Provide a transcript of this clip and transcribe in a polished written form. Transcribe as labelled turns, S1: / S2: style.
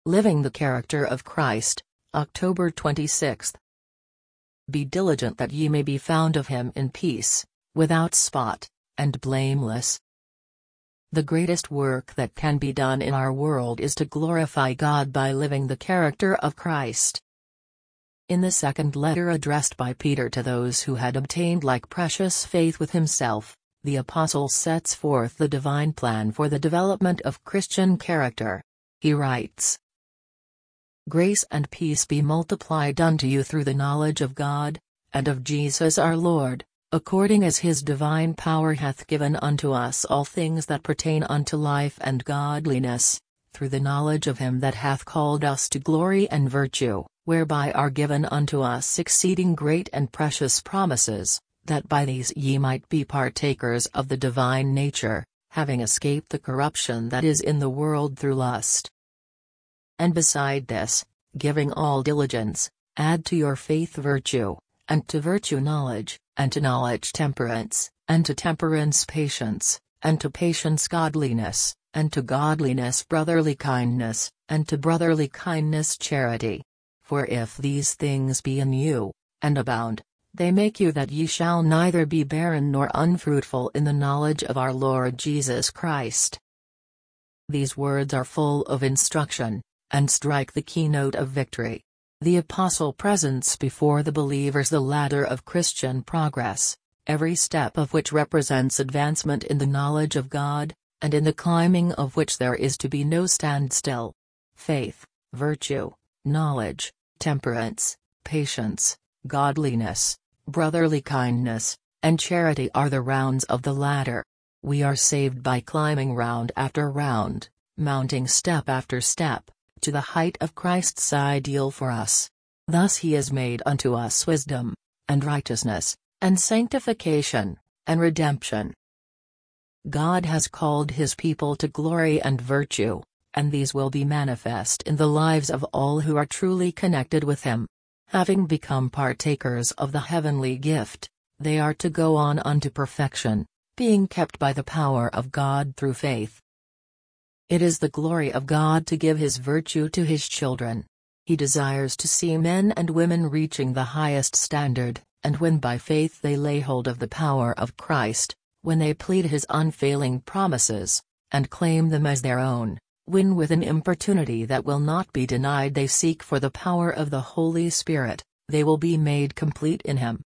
S1: Living the Character of Christ, October 26. Be diligent that ye may be found of him in peace, without spot, and blameless. The greatest work that can be done in our world is to glorify God by living the character of Christ. In the second letter addressed by Peter to those who had obtained like precious faith with himself, the apostle sets forth the divine plan for the development of Christian character. He writes, "Grace and peace be multiplied unto you through the knowledge of God, and of Jesus our Lord, according as his divine power hath given unto us all things that pertain unto life and godliness, through the knowledge of him that hath called us to glory and virtue, whereby are given unto us exceeding great and precious promises, that by these ye might be partakers of the divine nature, having escaped the corruption that is in the world through lust. And beside this, giving all diligence, add to your faith virtue, and to virtue knowledge, and to knowledge temperance, and to temperance patience, and to patience godliness, and to godliness brotherly kindness, and to brotherly kindness charity. For if these things be in you, and abound, they make you that ye shall neither be barren nor unfruitful in the knowledge of our Lord Jesus Christ." These words are full of instruction, and strike the keynote of victory. The apostle presents before the believers the ladder of Christian progress, every step of which represents advancement in the knowledge of God, and in the climbing of which there is to be no standstill. Faith, virtue, knowledge, temperance, patience, godliness, brotherly kindness, and charity are the rounds of the ladder. We are saved by climbing round after round, mounting step after step, to the height of Christ's ideal for us. Thus he has made unto us wisdom, and righteousness, and sanctification, and redemption. God has called his people to glory and virtue, and these will be manifest in the lives of all who are truly connected with him. Having become partakers of the heavenly gift, they are to go on unto perfection, being kept by the power of God through faith. It is the glory of God to give his virtue to his children. He desires to see men and women reaching the highest standard, and when by faith they lay hold of the power of Christ, when they plead his unfailing promises, and claim them as their own, when with an importunity that will not be denied they seek for the power of the Holy Spirit, they will be made complete in him.